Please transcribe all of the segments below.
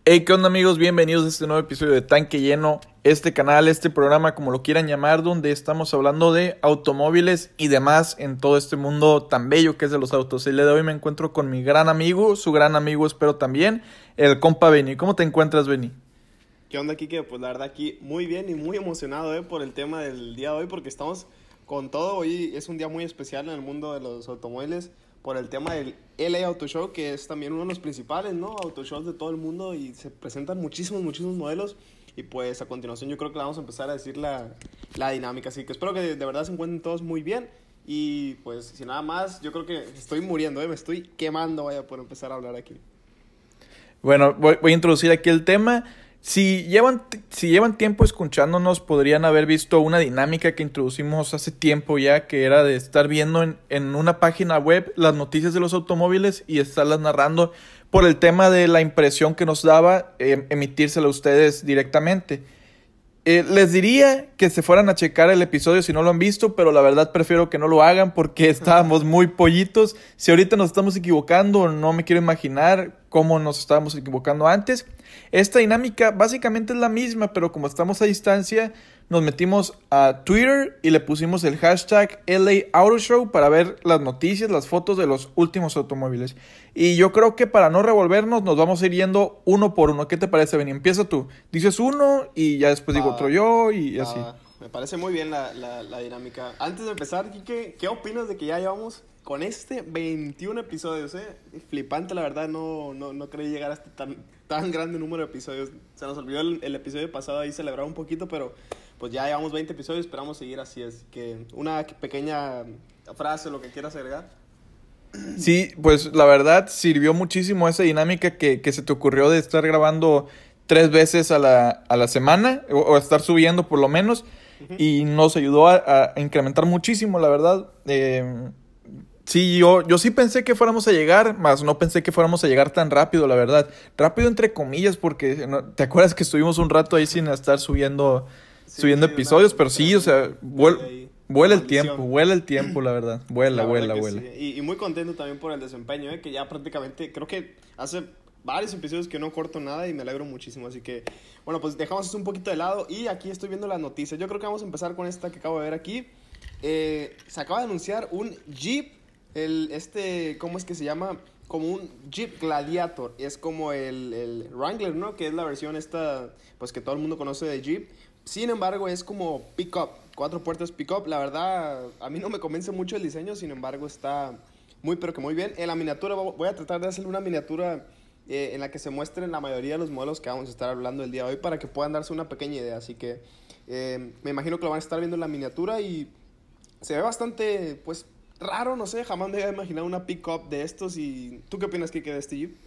Hey, ¿qué onda amigos? Bienvenidos a este nuevo episodio de Tanque Lleno, este canal, este programa, como lo quieran llamar, donde estamos hablando de automóviles y demás en todo este mundo tan bello que es de los autos. El día de hoy me encuentro con mi gran amigo, su gran amigo espero también, el compa Benny. ¿Cómo te encuentras, Benny? ¿Qué onda, Kike? Pues la verdad aquí muy bien y muy emocionado por el tema del día de hoy porque estamos con todo. Hoy es un día muy especial en el mundo de los automóviles por el tema del LA Auto Show, que es también uno de los principales, ¿no? Autoshows de todo el mundo y se presentan muchísimos modelos. Y pues a continuación yo creo que le vamos a empezar a decir la dinámica. Así que espero que de verdad se encuentren todos muy bien. Y pues sin nada más, yo creo que estoy muriendo, me estoy quemando, vaya, por empezar a hablar aquí. Bueno, voy a introducir aquí el tema. Si llevan tiempo escuchándonos, podrían haber visto una dinámica que introducimos hace tiempo ya, que era de estar viendo en una página web las noticias de los automóviles y estarlas narrando por el tema de la impresión que nos daba emitírsela a ustedes directamente. Les diría que se fueran a checar el episodio si no lo han visto, pero la verdad prefiero que no lo hagan porque estábamos muy pollitos. Si ahorita nos estamos equivocando, no me quiero imaginar cómo nos estábamos equivocando antes. Esta dinámica básicamente es la misma, pero como estamos a distancia, nos metimos a Twitter y le pusimos el hashtag LA Auto Show para ver las noticias, las fotos de los últimos automóviles. Y yo creo que para no revolvernos nos vamos a ir yendo uno por uno. ¿Qué te parece, Benny? Empieza tú. Dices uno y ya después digo otro yo y así. Me parece muy bien la dinámica. Antes de empezar, Kike, ¿qué opinas de que ya llevamos con 21 episodios? Flipante, la verdad, no creí llegar a este tan grande número de episodios. Se nos olvidó el episodio pasado ahí celebrar un poquito, pero pues ya llevamos 20 episodios, esperamos seguir así. Así que una pequeña frase, lo que quieras agregar. Sí, pues la verdad sirvió muchísimo esa dinámica que se te ocurrió de estar grabando 3 veces a la semana o estar subiendo por lo menos. Uh-huh. Y nos ayudó a incrementar muchísimo, la verdad. Sí, yo sí pensé que fuéramos a llegar, más no pensé que fuéramos a llegar tan rápido, la verdad. Rápido entre comillas, porque ¿te acuerdas que estuvimos un rato ahí sin estar subiendo episodios? Pero sí, o sea, vuela el tiempo, la verdad. Vuela. Sí. Y muy contento también por el desempeño, que ya prácticamente, creo que hace varios episodios que no corto nada y me alegro muchísimo. Así que, bueno, pues dejamos esto un poquito de lado y aquí estoy viendo las noticias. Yo creo que vamos a empezar con esta que acabo de ver aquí. Se acaba de anunciar un Jeep, ¿cómo es que se llama? Como un Jeep Gladiator. Es como el Wrangler, ¿no? Que es la versión esta, pues que todo el mundo conoce de Jeep. Sin embargo, es como pick-up, 4 puertas pick-up. La verdad, a mí no me convence mucho el diseño, sin embargo, está pero que muy bien. En la miniatura, voy a tratar de hacer una miniatura en la que se muestren la mayoría de los modelos que vamos a estar hablando el día de hoy para que puedan darse una pequeña idea. Así que me imagino que lo van a estar viendo en la miniatura y se ve bastante, pues, raro, no sé. Jamás me había imaginado una pick-up de estos. ¿Y tú qué opinas, Kike, de este Jeep?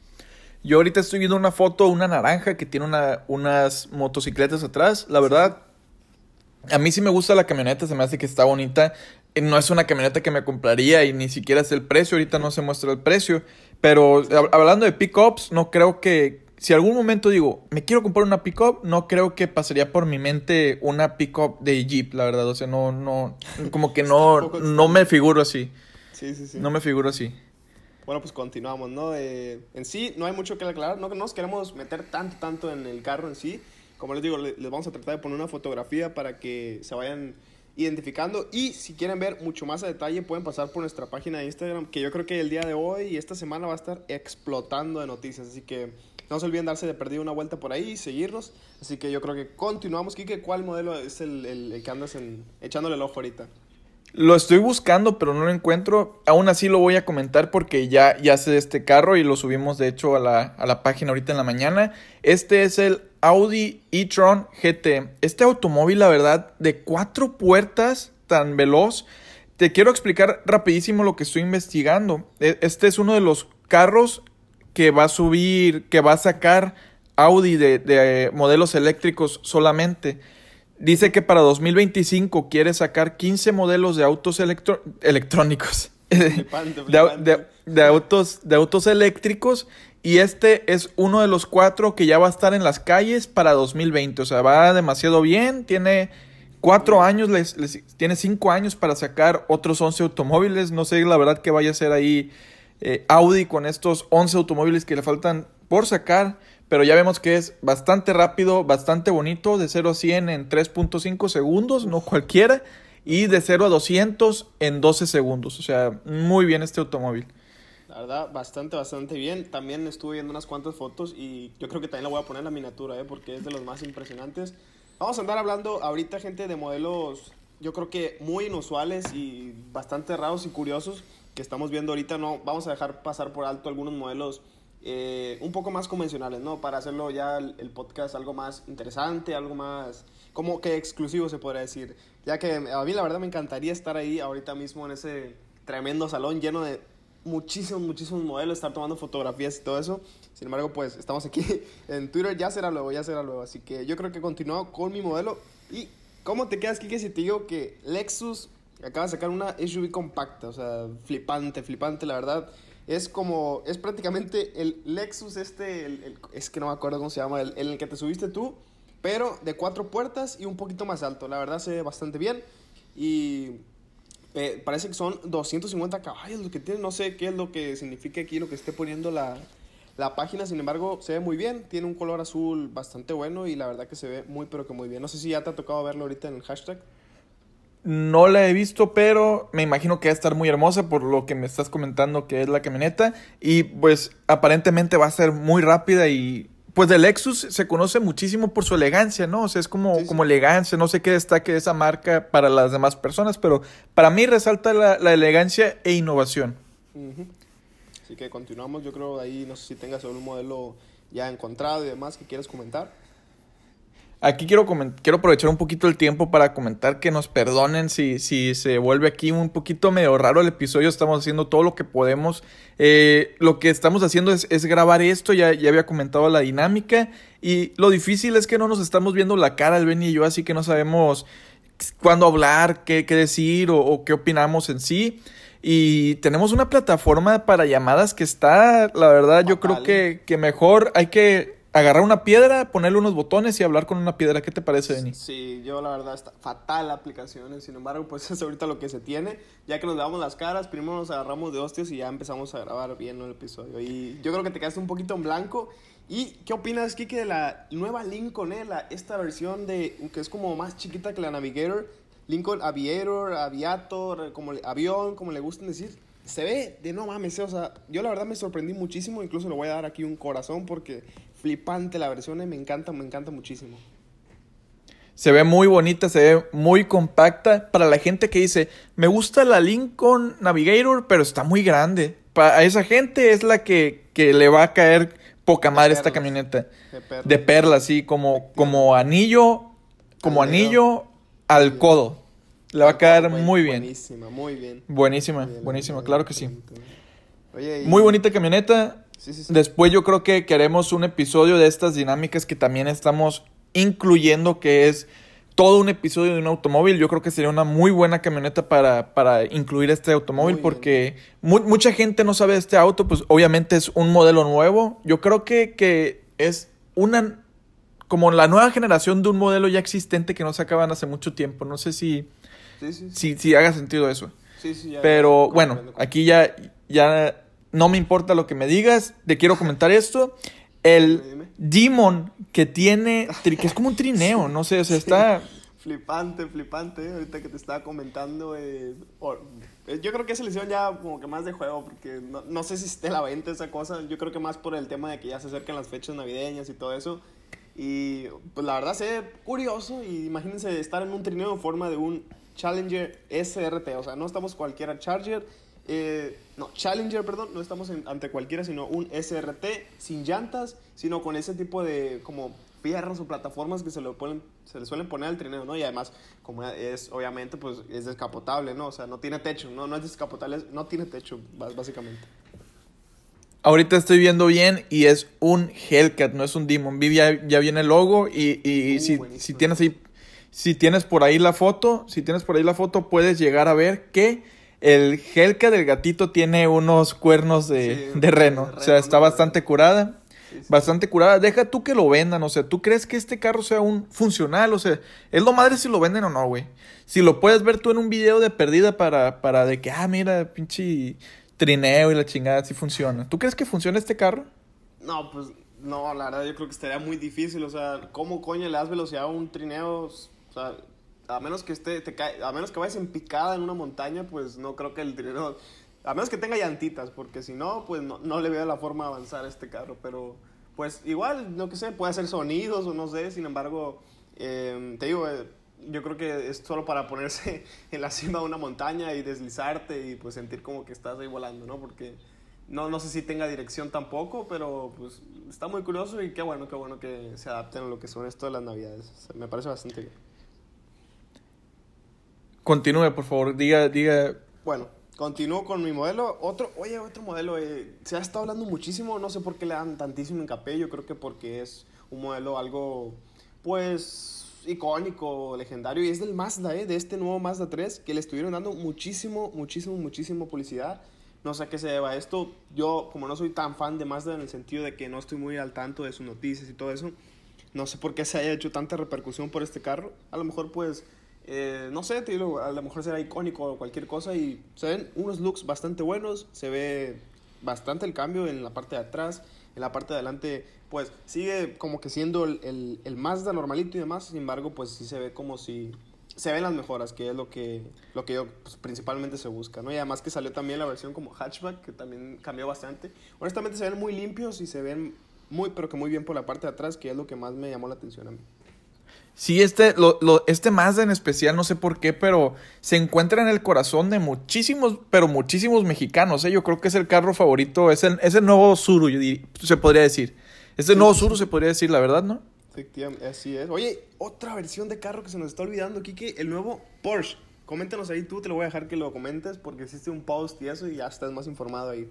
Yo ahorita estoy viendo una foto, una naranja que tiene unas motocicletas atrás. La verdad, a mí sí me gusta la camioneta, se me hace que está bonita. No es una camioneta que me compraría y ni siquiera es el precio. Ahorita no se muestra el precio. Pero hablando de pickups, no creo que... Si algún momento digo, me quiero comprar una pickup, no creo que pasaría por mi mente una pickup de Jeep, la verdad. O sea, no, como que no me figuro así. Sí. No me figuro así. Bueno, pues continuamos, ¿no? En sí, no hay mucho que aclarar. No nos queremos meter tanto en el carro en sí. Como les digo, les vamos a tratar de poner una fotografía para que se vayan identificando. Y si quieren ver mucho más a detalle, pueden pasar por nuestra página de Instagram, que yo creo que el día de hoy y esta semana va a estar explotando de noticias. Así que no se olviden darse de perdido una vuelta por ahí y seguirnos. Así que yo creo que continuamos. Kike, ¿cuál modelo es el que andas echándole el ojo ahorita? Lo estoy buscando, pero no lo encuentro. Aún así lo voy a comentar porque ya sé de este carro y lo subimos de hecho a la página ahorita en la mañana. Este es el Audi e-tron GT. Este automóvil, la verdad, de 4 puertas, tan veloz. Te quiero explicar rapidísimo lo que estoy investigando. Este es uno de los carros que va a sacar Audi de modelos eléctricos solamente. Dice que para 2025 quiere sacar 15 modelos de autos electrónicos. Flipante. De autos eléctricos. Y este es uno de los 4 que ya va a estar en las calles para 2020. O sea, va demasiado bien. Tiene 4 años, tiene 5 años para sacar otros 11 automóviles. No sé la verdad que vaya a ser ahí Audi con estos 11 automóviles que le faltan por sacar. pero ya vemos que es bastante rápido, bastante bonito, de 0 a 100 en 3.5 segundos, no cualquiera, y de 0 a 200 en 12 segundos. O sea, muy bien este automóvil. La verdad, bastante bien. También estuve viendo unas cuantas fotos y yo creo que también la voy a poner en la miniatura, porque es de los más impresionantes. Vamos a andar hablando ahorita, gente, de modelos, yo creo que muy inusuales y bastante raros y curiosos que estamos viendo ahorita. No vamos a dejar pasar por alto algunos modelos un poco más convencionales, ¿no? Para hacerlo ya el podcast algo más interesante, algo más como que exclusivo, se podría decir. Ya que a mí la verdad me encantaría estar ahí ahorita mismo en ese tremendo salón lleno de muchísimos modelos, estar tomando fotografías y todo eso. Sin embargo, pues estamos aquí en Twitter, ya será luego. Así que yo creo que continúo con mi modelo. ¿Y cómo te quedas, Kike, si te digo que Lexus acaba de sacar una SUV compacta? O sea, flipante, la verdad. Es prácticamente el Lexus es que no me acuerdo cómo se llama, el que te subiste tú, pero de 4 puertas y un poquito más alto. La verdad se ve bastante bien y parece que son 250 caballos lo que tiene. No sé qué es lo que significa aquí, lo que esté poniendo la página. Sin embargo, se ve muy bien. Tiene un color azul bastante bueno y la verdad que se ve muy, pero que muy bien. No sé si ya te ha tocado verlo ahorita en el hashtag. No la he visto, pero me imagino que va a estar muy hermosa por lo que me estás comentando que es la camioneta. Y pues aparentemente va a ser muy rápida y pues de Lexus se conoce muchísimo por su elegancia, ¿no? O sea, es como, Sí. como elegancia, no sé qué destaque de esa marca para las demás personas, pero para mí resalta la elegancia e innovación. Uh-huh. Así que continuamos. Yo creo ahí, no sé si tengas algún modelo ya encontrado y demás que quieras comentar. Aquí quiero aprovechar un poquito el tiempo para comentar que nos perdonen si se vuelve aquí un poquito medio raro el episodio. Estamos haciendo todo lo que podemos. Lo que estamos haciendo es grabar esto. Ya había comentado la dinámica. Y lo difícil es que no nos estamos viendo la cara, el Benny y yo, así que no sabemos cuándo hablar, qué decir o qué opinamos en sí. Y tenemos una plataforma para llamadas que está, la verdad, yo creo que mejor hay que agarrar una piedra, ponerle unos botones y hablar con una piedra. ¿Qué te parece, Denny? Sí, yo la verdad está fatal la aplicación. Sin embargo, pues es ahorita lo que se tiene. Ya que nos damos las caras, primero nos agarramos de hostias y ya empezamos a grabar bien, ¿no?, el episodio. Y yo creo que te quedaste un poquito en blanco. ¿Y qué opinas, Kike, de la nueva Lincoln, esta versión que es como más chiquita que la Navigator? Lincoln Aviator, Aviator, avión, como le gustan decir. Se ve de no mames, o sea, yo la verdad me sorprendí muchísimo. Incluso le voy a dar aquí un corazón porque flipante la versión, me encanta muchísimo. Se ve muy bonita, se ve muy compacta. Para la gente que dice, me gusta la Lincoln Navigator, pero está muy grande. A esa gente es la que le va a caer poca madre esta camioneta. De perlas, sí, como anillo al codo. Le va a caer muy bien. Buenísima, muy bien. Buenísima, claro que sí. Oye, muy bonita camioneta. Sí. Después yo creo que queremos un episodio de estas dinámicas que también estamos incluyendo, que es todo un episodio de un automóvil. Yo creo que sería una muy buena camioneta para incluir este automóvil, porque mucha gente no sabe de este auto. Pues obviamente es un modelo nuevo. Yo creo que es como la nueva generación de un modelo ya existente que no sacaban hace mucho tiempo. No sé si haga sentido eso. Sí, ya. Pero bueno, aquí ya no me importa lo que me digas. Te quiero comentar esto. El Demon que tiene, que es como un trineo, no sé, o sea, está... Flipante, ahorita que te estaba comentando. Yo creo que se le hicieron ya como que más de juego, porque no sé si esté a la venta esa cosa. Yo creo que más por el tema de que ya se acercan las fechas navideñas y todo eso. Y pues la verdad se ve curioso. Y imagínense estar en un trineo en forma de un Challenger SRT. O sea, no estamos cualquiera Challenger, no estamos ante cualquiera, sino un SRT sin llantas, sino con ese tipo de como fierros o plataformas que se le suelen poner al trineo, ¿no? Y además, como es, obviamente, pues es descapotable, ¿no? O sea, no tiene techo, no es descapotable, no tiene techo, básicamente. Ahorita estoy viendo bien y es un Hellcat, no es un Demon. Ya viene el logo y si tienes por ahí la foto, puedes llegar a ver que el Hellcat del gatito tiene unos cuernos de reno. O sea, está bastante curada. Bastante curada. Deja tú que lo vendan. O sea, ¿tú crees que este carro sea un funcional? O sea, es lo madre si lo venden o no, güey. Si lo puedes ver tú en un video de perdida para de que, mira, pinche trineo y la chingada, si funciona. ¿Tú crees que funciona este carro? No, pues No, la verdad yo creo que estaría muy difícil, o sea, ¿cómo coño le das velocidad a un trineo? O sea, a menos que a menos que vayas en picada en una montaña, pues no creo que el trineo, a menos que tenga llantitas, porque si no, pues no le veo la forma de avanzar a este carro, pero pues igual, no que sé, puede hacer sonidos o no sé, sin embargo, te digo, yo creo que es solo para ponerse en la cima de una montaña y deslizarte y pues sentir como que estás ahí volando, ¿no? Porque no sé si tenga dirección tampoco, pero pues está muy curioso y qué bueno que se adapten a lo que son esto de las navidades. O sea, me parece bastante bien. Continúe, por favor, diga. Bueno, continúo con mi modelo. Otro modelo. Se ha estado hablando muchísimo, no sé por qué le dan tantísimo hincapié. Yo creo que porque es un modelo algo, pues, icónico, legendario. Y es del Mazda, de este nuevo Mazda 3, que le estuvieron dando muchísimo publicidad. No sé a qué se deba esto. Yo, como no soy tan fan de Mazda en el sentido de que no estoy muy al tanto de sus noticias y todo eso, no sé por qué se haya hecho tanta repercusión por este carro. A lo mejor, pues, no sé, te digo, a lo mejor será icónico o cualquier cosa y se ven unos looks bastante buenos, se ve bastante el cambio en la parte de atrás, en la parte de adelante, pues sigue como que siendo el Mazda normalito y demás, sin embargo, pues sí se ve como si se ven las mejoras, que es lo que yo pues, principalmente se busca, ¿no? Y además que salió también la versión como hatchback, que también cambió bastante. Honestamente se ven muy limpios y se ven pero que muy bien por la parte de atrás, que es lo que más me llamó la atención a mí. Sí, este Mazda en especial, no sé por qué, pero se encuentra en el corazón de muchísimos, pero muchísimos mexicanos, ¿eh? Yo creo que es el carro favorito, es el nuevo Tsuru, se podría decir. Es el nuevo Tsuru, se podría decir, la verdad, ¿no? Efectivamente, así es. Oye, otra versión de carro que se nos está olvidando, Kike, el nuevo Porsche. Coméntanos ahí tú, te lo voy a dejar que lo comentes porque hiciste un post y eso y ya estás más informado ahí.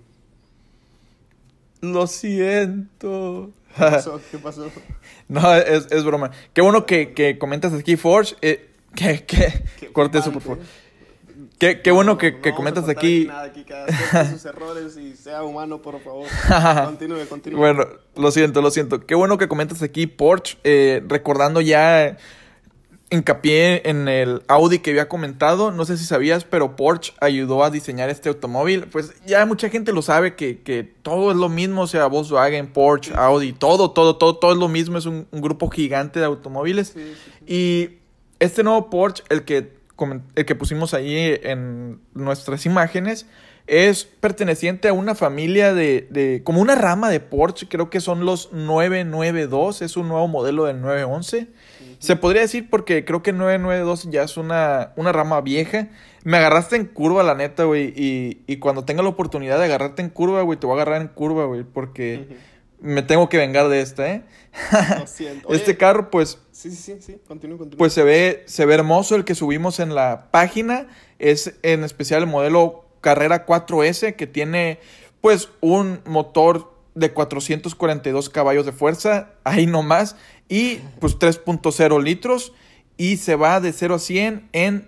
Lo siento. ¿Qué pasó? ¿Qué pasó? No, es broma. Qué bueno que comentas aquí, Forge. Corte eso, por favor. Qué bueno que comentas aquí. Nada, aquí cada sus errores y sea humano, por favor. Continúe. Bueno, lo siento. Qué bueno que comentas aquí, Porsche. Recordando ya, hincapié en el Audi que había comentado. No sé si sabías, pero Porsche ayudó a diseñar este automóvil. Pues ya mucha gente lo sabe que todo es lo mismo. O sea, Volkswagen, Porsche, Audi, todo es lo mismo. Es un grupo gigante de automóviles. Sí. Y este nuevo Porsche, el que pusimos ahí en nuestras imágenes, es perteneciente a una familia como una rama de Porsche. Creo que son los 992. Es un nuevo modelo del 911. Se podría decir porque creo que el 992 ya es una rama vieja. Me agarraste en curva, la neta, güey. Y cuando tenga la oportunidad de agarrarte en curva, güey, te voy a agarrar en curva, güey. Porque me tengo que vengar de esta, ¿eh? Lo siento. Oye, este carro, pues... Sí. Continúa. Pues se ve hermoso el que subimos en la página. Es en especial el modelo Carrera 4S, que tiene, pues, un motor de 442 caballos de fuerza, ahí nomás, y pues 3.0 litros, y se va de 0 a 100 en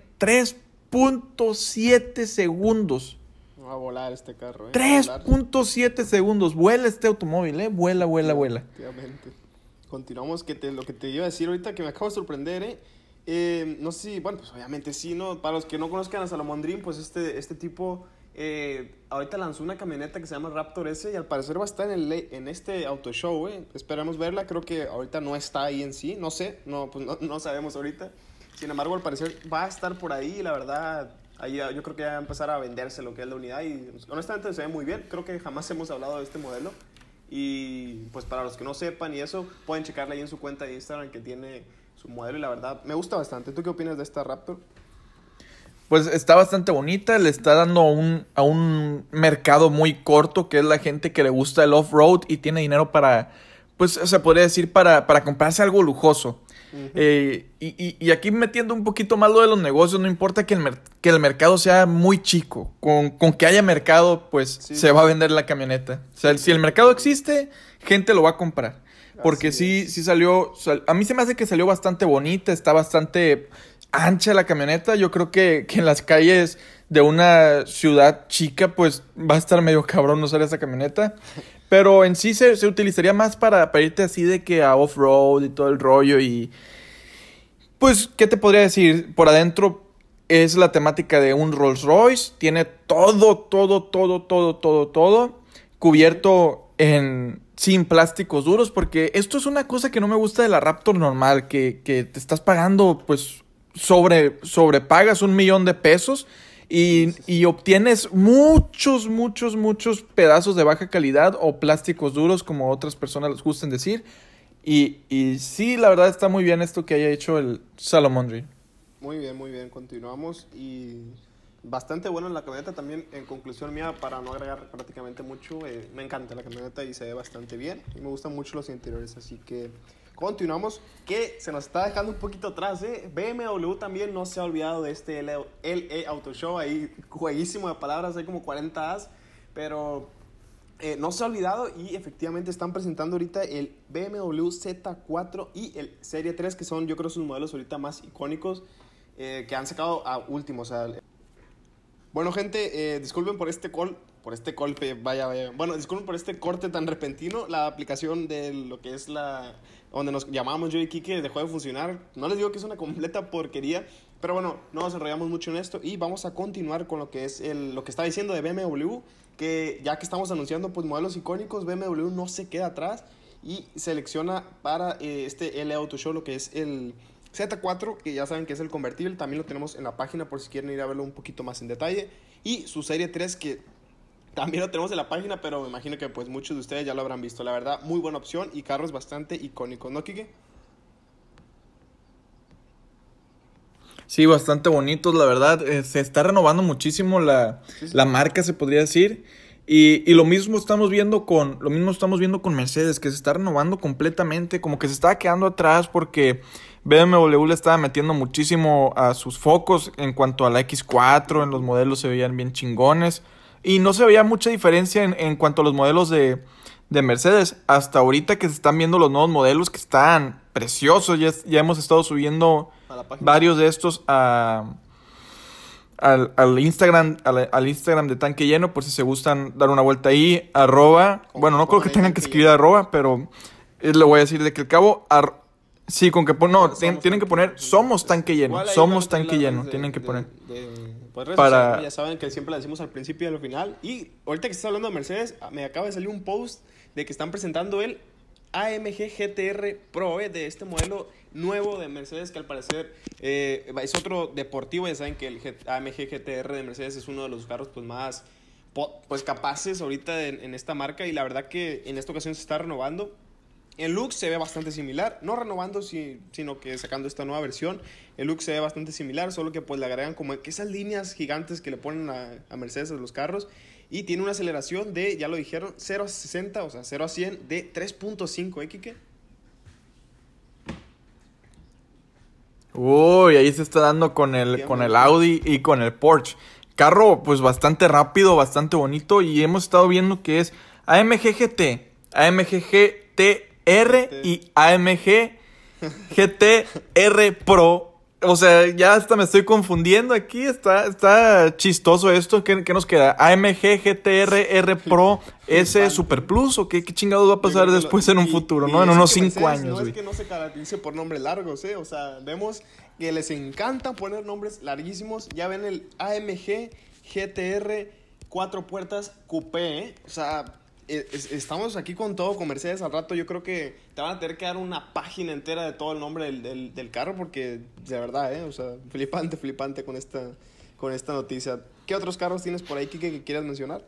3.7 segundos. Va a volar este carro, 3.7 segundos, vuela este automóvil, vuela. Efectivamente. Continuamos, lo que te iba a decir ahorita, que me acabo de sorprender, no sé si, bueno, pues obviamente sí, ¿no? Para los que no conozcan a Salomón Dream, pues este tipo... ahorita lanzó una camioneta que se llama Raptor S y al parecer va a estar en este auto show, esperamos verla. Creo que ahorita no está ahí en sí, no sé, no sabemos ahorita. Sin embargo, al parecer va a estar por ahí y la verdad, ahí yo creo que ya va a empezar a venderse lo que es la unidad y honestamente se ve muy bien. Creo que jamás hemos hablado de este modelo y pues para los que no sepan y eso, pueden checarla ahí en su cuenta de Instagram que tiene su modelo y la verdad me gusta bastante. ¿Tú qué opinas de esta Raptor? Pues está bastante bonita, le está dando a un mercado muy corto, que es la gente que le gusta el off-road y tiene dinero para, pues se podría decir, para comprarse algo lujoso. Y aquí metiendo un poquito más lo de los negocios, no importa que el mercado sea muy chico, con que haya mercado, pues se va a vender la camioneta. O sea, si el mercado existe, gente lo va a comprar. Porque sí salió, a mí se me hace que salió bastante bonita, está bastante... ancha la camioneta. Yo creo que en las calles de una ciudad chica pues va a estar medio cabrón usar esa camioneta, pero en sí se utilizaría más para irte así de que a off-road y todo el rollo. Y pues, ¿qué te podría decir? Por adentro es la temática de un Rolls Royce, tiene todo cubierto sin plásticos duros, porque esto es una cosa que no me gusta de la Raptor normal, que te estás pagando, pues, sobrepagas $1,000,000 y obtienes muchos pedazos de baja calidad o plásticos duros, como otras personas les gustan decir. Y sí, la verdad está muy bien esto que haya hecho el Salomon Dream. Muy bien, continuamos y bastante bueno en la camioneta también. En conclusión mía, para no agregar prácticamente mucho, me encanta la camioneta y se ve bastante bien y me gustan mucho los interiores, así que continuamos, que se nos está dejando un poquito atrás, BMW también no se ha olvidado de este LE Auto Show, ahí jueguísimo de palabras, hay como 40 As, pero no se ha olvidado y efectivamente están presentando ahorita el BMW Z4 y el Serie 3, que son yo creo sus modelos ahorita más icónicos, que han sacado a último, o sea... Bueno, gente, disculpen por este golpe, vaya. Bueno, disculpen por este corte tan repentino. La aplicación de lo que es donde nos llamamos yo y Kike dejó de funcionar. No les digo que es una completa porquería, pero bueno, no nos enrollamos mucho en esto y vamos a continuar con lo que es lo que está diciendo de BMW, que ya que estamos anunciando pues modelos icónicos, BMW no se queda atrás y selecciona para este LE Auto Show lo que es el Z4, que ya saben que es el convertible, también lo tenemos en la página por si quieren ir a verlo un poquito más en detalle, y su Serie 3, que también lo tenemos en la página, pero me imagino que pues muchos de ustedes ya lo habrán visto. La verdad, muy buena opción y carros bastante icónicos, ¿no, Kike? Sí, bastante bonitos, la verdad. Se está renovando muchísimo la marca, se podría decir. Y lo mismo estamos viendo con Mercedes, que se está renovando completamente, como que se estaba quedando atrás porque BMW le estaba metiendo muchísimo a sus focos en cuanto a la X4, en los modelos se veían bien chingones. Y no se veía mucha diferencia en cuanto a los modelos de Mercedes. Hasta ahorita que se están viendo los nuevos modelos que están preciosos. Ya hemos estado subiendo varios de estos al Instagram, al Instagram de Tanque Lleno, por si se gustan dar una vuelta ahí. Bueno, no creo que tengan que escribir @, pero le voy a decir de que al cabo... Sí, con que tienen que poner Somos Tanque Lleno. Somos Tanque Lleno, tienen que poner. Pues para... Ya saben que siempre la decimos al principio y al final. Y ahorita que estás hablando de Mercedes, me acaba de salir un post de que están presentando el AMG GTR Pro, de este modelo nuevo de Mercedes, que al parecer es otro deportivo. Ya saben que el AMG GTR de Mercedes es uno de los carros pues más pues capaces ahorita en esta marca, y la verdad que en esta ocasión se está renovando. El look se ve bastante similar, no renovando, sino que sacando esta nueva versión. El look se ve bastante similar, solo que pues le agregan como que esas líneas gigantes que le ponen a Mercedes en los carros. Y tiene una aceleración de, ya lo dijeron, 0 a 60, o sea, 0 a 100 de 3.5, ¿eh, Kike? Uy, ahí se está dando con el Audi y con el Porsche. Carro pues bastante rápido, bastante bonito, y hemos estado viendo que es AMG GT, AMG GTR y AMG GTR Pro. O sea, ya hasta me estoy confundiendo aquí. Está chistoso esto. ¿Qué nos queda? AMG GTR R Pro S Super Plus. ¿O qué chingados va a pasar después en un futuro, no? En unos 5 años. No es que no se caracterice por nombres largos, O sea, vemos que les encanta poner nombres larguísimos. Ya ven el AMG GTR 4 puertas Coupé, O sea... estamos aquí con todo, con Mercedes. Al rato yo creo que te van a tener que dar una página entera de todo el nombre del carro, porque de verdad, o sea, flipante con esta noticia. ¿Qué otros carros tienes por ahí, Kike, que quieras mencionar?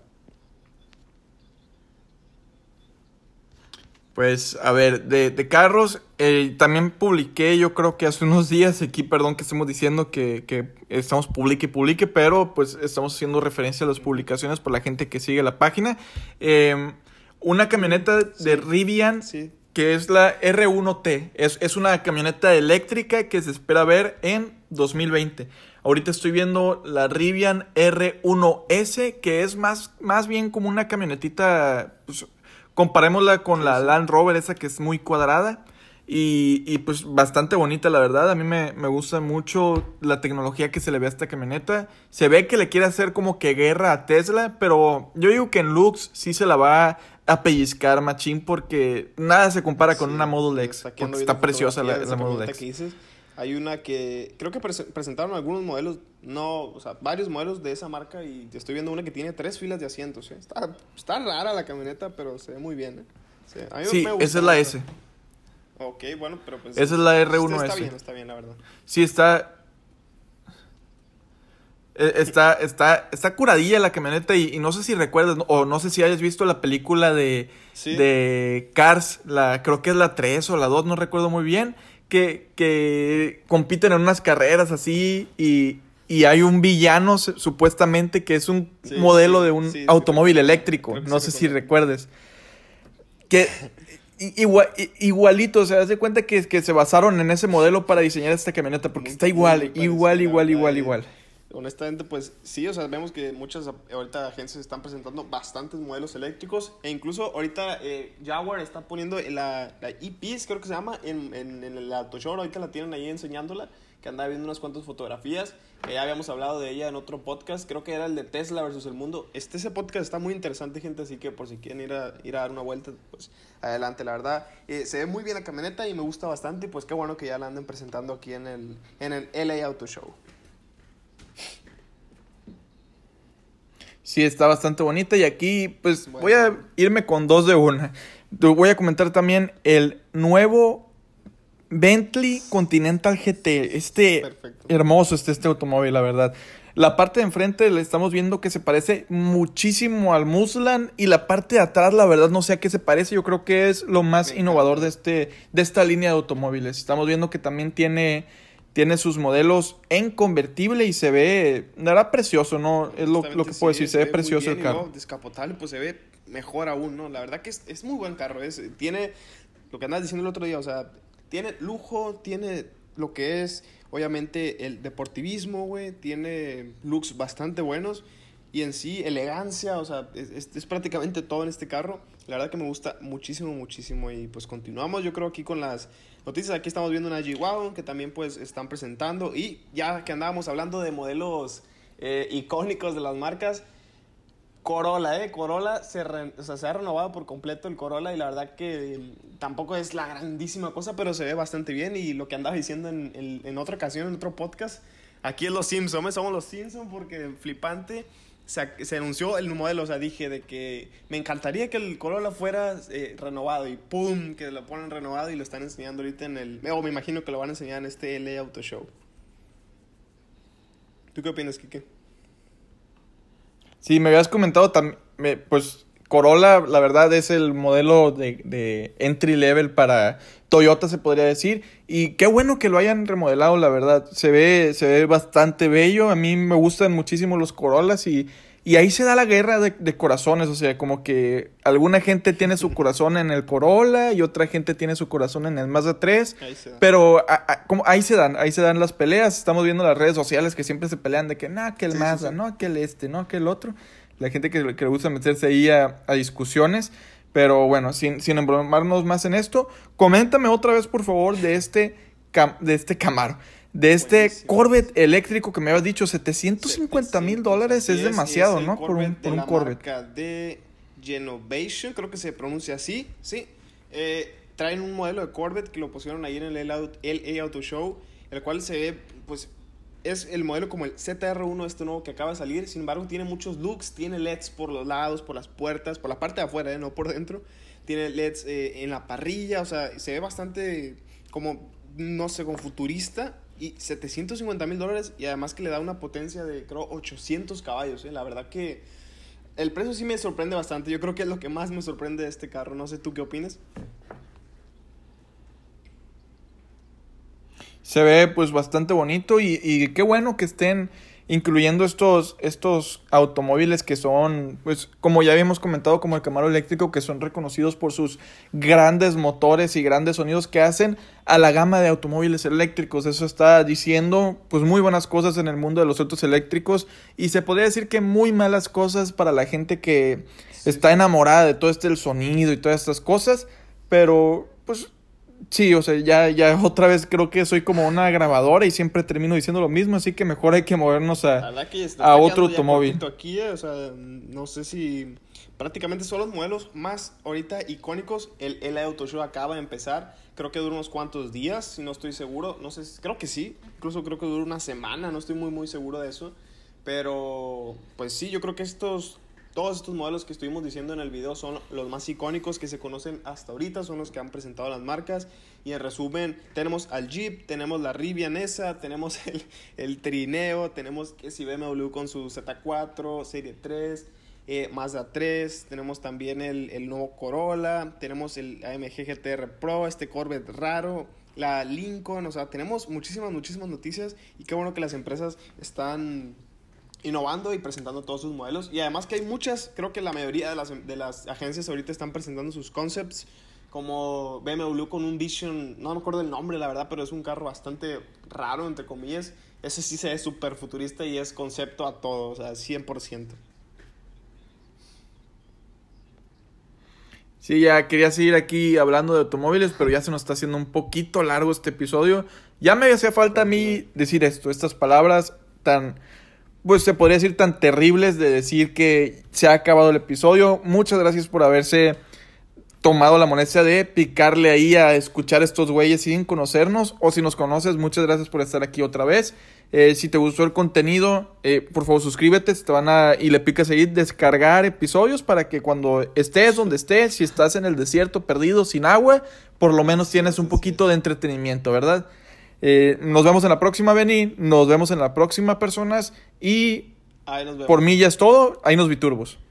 Pues, a ver, de carros, también publiqué, yo creo que hace unos días, aquí, perdón que estemos diciendo que estamos publique, pero pues estamos haciendo referencia a las publicaciones por la gente que sigue la página. Una camioneta de Rivian, que es la R1T, es una camioneta eléctrica que se espera ver en 2020. Ahorita estoy viendo la Rivian R1S, que es más bien como una camionetita... Pues, comparémosla con la Land Rover, esa que es muy cuadrada y pues bastante bonita, la verdad. A mí me gusta mucho la tecnología que se le ve a esta camioneta. Se ve que le quiere hacer como que guerra a Tesla, pero yo digo que en looks sí se la va a pellizcar machín, porque nada se compara con una Model X, porque está preciosa la Model X. Hay una que creo que presentaron algunos modelos, varios modelos de esa marca, y estoy viendo una que tiene 3 filas de asientos. Está rara la camioneta, pero se ve muy bien. Sí, a mí Sí, me esa gusta es la mucho. S. Ok, bueno, pero pues... Esa es la R1S. Está bien, la verdad. Sí, está curadilla la camioneta y no sé si recuerdas o no sé si hayas visto la película Sí, de Cars, creo que es la 3 o la 2, no recuerdo muy bien, que compiten en unas carreras así y hay un villano supuestamente que es un modelo de un sí automóvil recuerdo. eléctrico, Creo que sí no sé si recuerdo. recuerdes. Que igualito, o sea, haz de cuenta que se basaron en ese modelo para diseñar esta camioneta, porque está Muy igual, parecido, la verdad, igual. Honestamente, pues sí, o sea, vemos que muchas ahorita agencias están presentando bastantes modelos eléctricos e incluso ahorita Jaguar está poniendo la E-Peace, creo que se llama, en el Auto Show, ahorita la tienen ahí enseñándola, que andaba viendo unas cuantas fotografías, que ya habíamos hablado de ella en otro podcast, creo que era el de Tesla versus el mundo. Ese podcast está muy interesante, gente, así que por si quieren ir a dar una vuelta, pues adelante, la verdad. Se ve muy bien la camioneta y me gusta bastante, y pues qué bueno que ya la anden presentando aquí en el LA Auto Show. Sí, está bastante bonita y aquí pues Bueno. voy a irme con dos de una. Voy a comentar también el nuevo Bentley Continental GT. Perfecto. Hermoso este automóvil, la verdad. La parte de enfrente le estamos viendo que se parece muchísimo al Mustang y la parte de atrás, la verdad, no sé a qué se parece. Yo creo que es lo más Me innovador encanta. de esta línea de automóviles. Estamos viendo que también tiene sus modelos en convertible y se ve, la verdad, precioso, ¿no? Es lo que Justamente puedo decir, se ve muy precioso bien el y carro. luego descapotable, pues se ve mejor aún, ¿no? La verdad que es muy buen carro. Tiene lo que andabas diciendo el otro día, o sea, tiene lujo, tiene lo que es, obviamente, el deportivismo, güey, tiene looks bastante buenos y en sí, elegancia, o sea, es prácticamente todo en este carro. La verdad que me gusta muchísimo, muchísimo y pues continuamos, yo creo, aquí con las noticias. Aquí estamos viendo una G-Wagon que también pues están presentando y ya que andábamos hablando de modelos icónicos de las marcas, Corolla o sea, se ha renovado por completo el Corolla y la verdad que tampoco es la grandísima cosa, pero se ve bastante bien y lo que andaba diciendo en otra ocasión, en otro podcast, aquí es los Simpsons, somos los Simpsons porque flipante. Se anunció el modelo, o sea, dije de que me encantaría que el Corolla fuera renovado y ¡pum! Que lo ponen renovado y lo están enseñando ahorita o me imagino que lo van a enseñar en este LA Auto Show. ¿Tú qué opinas, Kike? Sí, me habías comentado también, pues Corolla, la verdad, es el modelo de entry level para Toyota, se podría decir. Y qué bueno que lo hayan remodelado, la verdad. Se ve bastante bello. A mí me gustan muchísimo los Corollas y ahí se da la guerra de corazones. O sea, como que alguna gente tiene su corazón en el Corolla y otra gente tiene su corazón en el Mazda 3. Ahí se da. Pero como ahí se dan las peleas. Estamos viendo las redes sociales que siempre se pelean de que no, que el Mazda, Sí. no, que el no, que el otro. La gente que le gusta meterse ahí a discusiones. Pero bueno, sin embromarnos más en esto, coméntame otra vez, por favor, de este Camaro. De este Buenísimo. Corvette eléctrico que me habías dicho, $750,000 Así es demasiado, el ¿no? Por un de la Corvette. marca de Genovation, creo que se pronuncia así, sí. Traen un modelo de Corvette que lo pusieron ahí en el LA Auto Show, el cual se ve, pues, es el modelo como el ZR1, este nuevo que acaba de salir. Sin embargo, tiene muchos looks, tiene LEDs por los lados, por las puertas, por la parte de afuera, no por dentro. Tiene LEDs en la parrilla, o sea, se ve bastante como, no sé, como futurista. Y $750,000 y además que le da una potencia de, creo, 800 caballos. La verdad que el precio sí me sorprende bastante. Yo creo que es lo que más me sorprende de este carro. No sé, ¿tú qué opinas? Se ve pues bastante bonito y qué bueno que estén incluyendo estos automóviles que son, pues como ya habíamos comentado, como el Camaro eléctrico, que son reconocidos por sus grandes motores y grandes sonidos que hacen a la gama de automóviles eléctricos. Eso está diciendo pues muy buenas cosas en el mundo de los autos eléctricos y se podría decir que muy malas cosas para la gente que está enamorada de todo el sonido y todas estas cosas, pero pues sí, o sea, ya otra vez creo que soy como una grabadora y siempre termino diciendo lo mismo, así que mejor hay que movernos La verdad que a otro automóvil. Aquí, o sea, no sé si prácticamente son los modelos más ahorita icónicos. El LA Auto Show acaba de empezar, creo que dura unos cuantos días, si no estoy seguro, no sé, creo que sí, incluso creo que dura una semana, no estoy muy seguro de eso, pero pues sí, yo creo que estos Todos estos modelos que estuvimos diciendo en el video son los más icónicos que se conocen hasta ahorita, son los que han presentado las marcas. Y en resumen, tenemos al Jeep, tenemos la Rivian esa, tenemos el Trineo, tenemos que si BMW con su Z4, Serie 3, Mazda 3, tenemos también el nuevo Corolla, tenemos el AMG GTR Pro, este Corvette raro, la Lincoln, o sea, tenemos muchísimas noticias y qué bueno que las empresas están innovando y presentando todos sus modelos. Y además que hay muchas, creo que la mayoría de las agencias ahorita están presentando sus concepts, como BMW con un Vision, no me acuerdo el nombre la verdad, pero es un carro bastante raro, entre comillas. Ese sí se ve súper futurista y es concepto a todo, o sea, 100%. Sí, ya quería seguir aquí hablando de automóviles, pero ya se nos está haciendo un poquito largo este episodio. Ya me hacía falta a mí decir estas palabras tan, pues se podría decir tan terribles de decir que se ha acabado el episodio. Muchas gracias por haberse tomado la molestia de picarle ahí a escuchar estos güeyes sin conocernos, o si nos conoces, muchas gracias por estar aquí otra vez. Si te gustó el contenido, por favor suscríbete, y le picas ahí descargar episodios para que cuando estés donde estés, si estás en el desierto perdido sin agua, por lo menos tienes un poquito de entretenimiento, ¿verdad? Nos vemos en la próxima, Benny, nos vemos en la próxima, personas, y Ahí nos vemos. por mí ya es todo, ahí nos vi turbos.